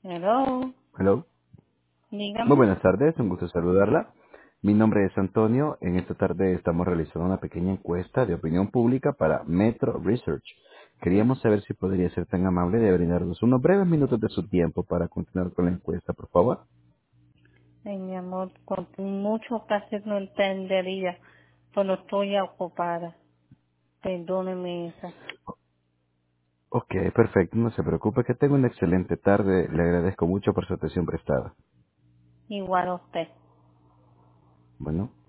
Hello, Hello. Muy dígame. buenas tardes, un gusto saludarla. Mi nombre es Antonio. En esta tarde estamos realizando una pequeña encuesta de opinión pública para Metro Research. Queríamos saber si podría ser tan amable de brindarnos unos breves minutos de su tiempo para continuar con la encuesta, por favor. Ay, mi amor, con mucho placer no entendería, pero estoy ocupada. Perdóneme eso. Ok, perfecto, no se preocupe, que tenga una excelente tarde. Le agradezco mucho por su atención prestada. Igual a usted. Bueno.